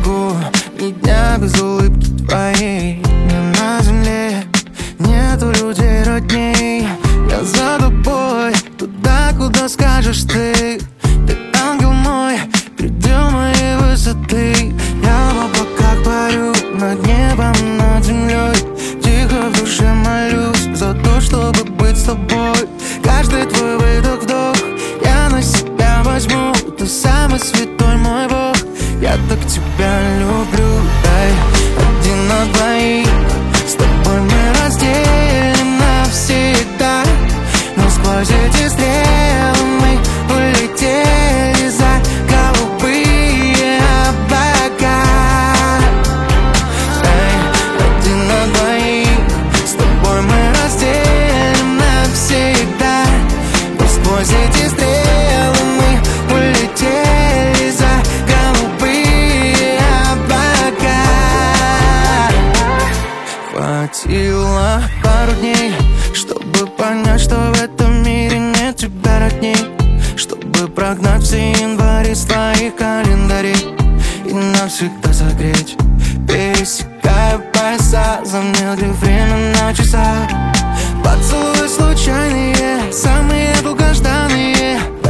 могу ни дня без улыбки твоей. Мне на земле нету людей родней. Я за тобой, туда, куда скажешь ты. Ты ангел мой, предел моей высоты. Я в облаках парю, над небом, над землей. Тихо в душе молюсь за то, чтобы быть с тобой. Каждый твой выдох, вдох я на себя возьму. Ты самый святой мой Бог, я так тебя люблю. Эй, один на двоих, с тобой мы разделим навсегда. Но сквозь эти стрелы мы улетели за голубые облака. Эй, один на двоих, с тобой мы разделим навсегда. Но сквозь эти стрелы мы улетели за голубые облака. Хватило пару дней, чтобы понять, что в этом мире нет тебя родней. Чтобы прогнать все январи с твоих календарей и навсегда согреть. Пересекая пояса, замедлив время на часах. Поцелуи случайные, самые долгожданные.